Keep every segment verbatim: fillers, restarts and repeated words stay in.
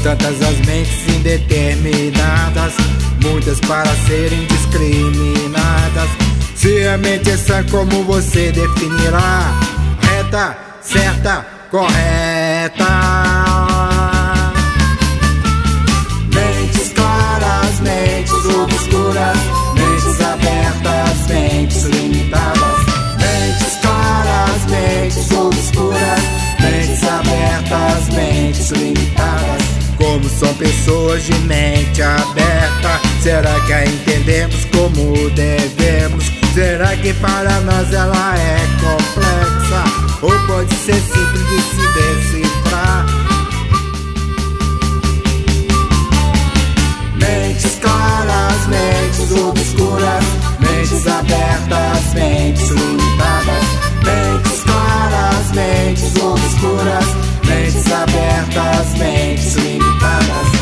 Tantas as mentes indeterminadas, muitas para serem discriminadas. Se a mente é sã, como você definirá? Reta, certa, correta. Mentes claras, mentes obscuras, mentes abertas, mentes limitadas. Mentes claras, mentes obscuras, mentes abertas, mentes limitadas. Como são pessoas de mente aberta, será que a entendemos como devemos? Será que para nós ela é complexa? Ou pode ser simples de se decifrar? Mentes claras, mentes obscuras, mentes abertas, mentes limitadas. Mentes claras, mentes obscuras, mentes abertas, mentes limitadas.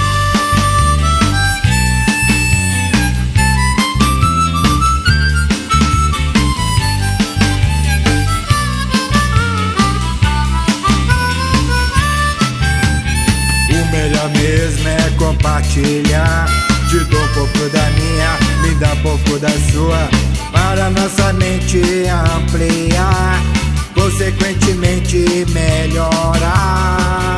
O melhor mesmo é compartilhar. Te dou um pouco da minha, me dá um pouco da sua, para nossa mente ampliar, consequentemente melhorar.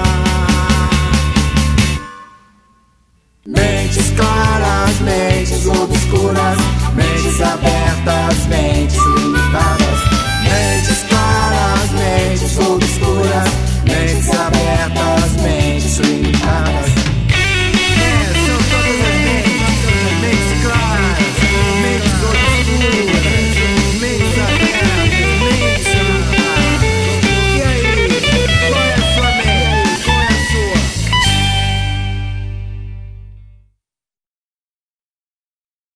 Mentes claras, mentes obscuras, mentes abertas, mentes limitadas.